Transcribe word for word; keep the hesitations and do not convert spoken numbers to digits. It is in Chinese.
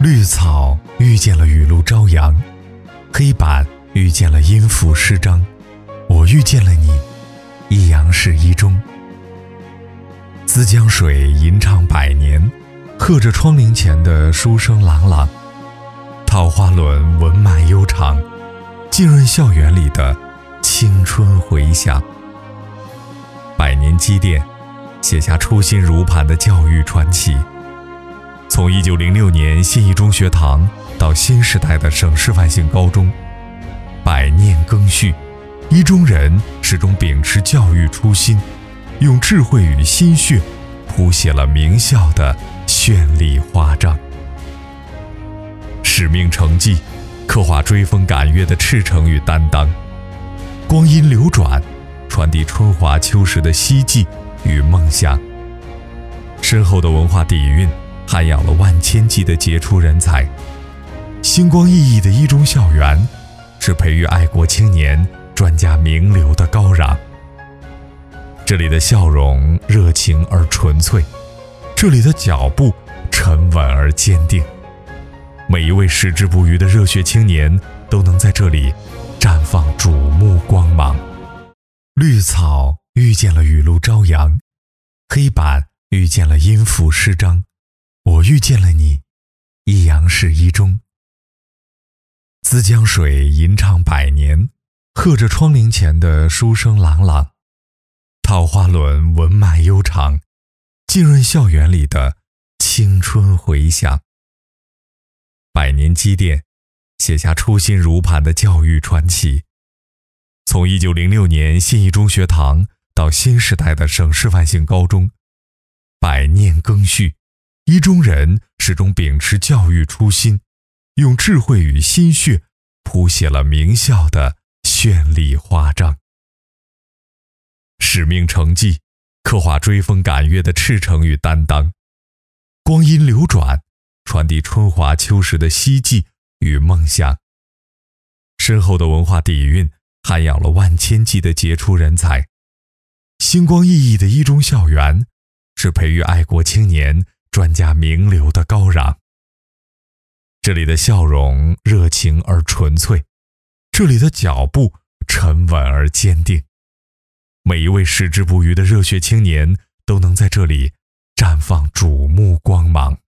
绿草遇见了雨露朝阳，黑板遇见了音符诗章，我遇见了你，一阳是一中。淄江水吟唱百年，和着窗棂前的书声朗朗。桃花轮文脉悠长，浸润校园里的青春回响。百年积淀，写下初心如磐的教育传奇。从一九零六年信义中学堂到新时代的省示范性高中，百念更续，一中人始终秉持教育初心，用智慧与心血谱写了名校的绚丽华章。使命成绩，刻画追风赶月的赤诚与担当。光阴流转，传递春华秋实的希冀与梦想。深厚的文化底蕴涵养了万千计的杰出人才。星光熠熠的一中校园，是培育爱国青年、专家名流的高壤。这里的笑容热情而纯粹，这里的脚步沉稳而坚定。每一位矢志不渝的热血青年都能在这里绽放瞩目光芒。绿草遇见了雨露朝阳，黑板遇见了音符诗章，我遇见了你，一阳是一中。淄江水吟唱百年，和着窗棂前的书声朗朗。桃花轮文脉悠长，浸润校园里的青春回响。百年积淀，写下初心如磐的教育传奇。从一九零六年信义中学堂到新时代的省示范性高中，百念更续，一中人始终秉持教育初心，用智慧与心血谱写了名校的绚丽华章。使命成绩，刻画追风赶月的赤诚与担当。光阴流转，传递春华秋实的希冀与梦想。深厚的文化底蕴涵养了万千计的杰出人才。星光熠熠的一中校园，是培育爱国青年、专家名流的高壤。这里的笑容热情而纯粹，这里的脚步沉稳而坚定。每一位矢志不渝的热血青年都能在这里绽放瞩目光芒。